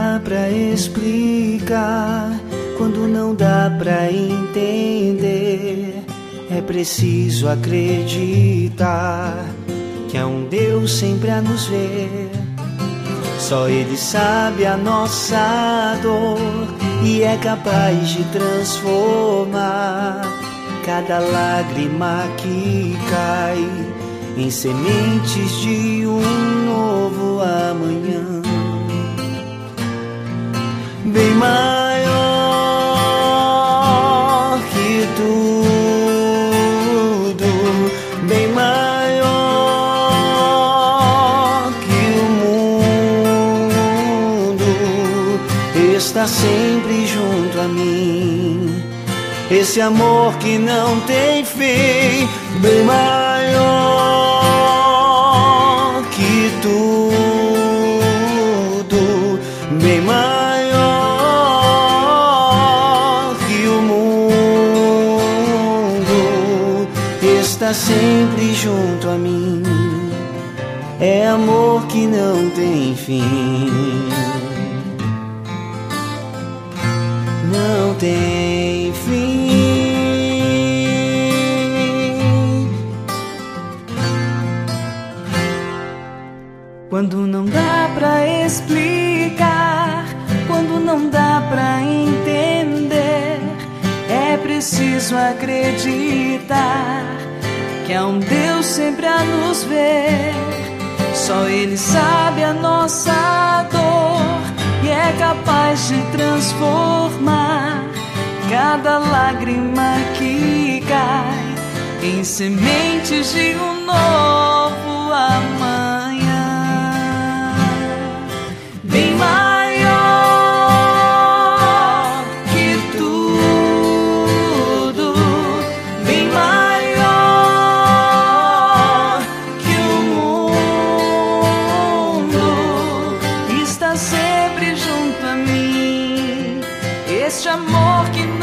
dá pra explicar, quando não dá pra entender, é preciso acreditar que há um Deus sempre a nos ver. Só Ele sabe a nossa dor e é capaz de transformar cada lágrima que cai em sementes de um novo amanhã. Bem maior que tudo, bem maior que o mundo, está sempre junto a mim. Esse amor que não tem fim, bem maior que tudo, bem maior que o mundo, está sempre junto a mim. É amor que não tem fim, não tem fim. Quando não dá pra explicar, quando não dá pra entender, é preciso acreditar que há um Deus sempre a nos ver. Só Ele sabe a nossa dor e é capaz de transformar cada lágrima que cai em sementes de um novo amanhã. Bem maior que tudo, bem maior que o mundo, está sempre junto a mim. Este amor que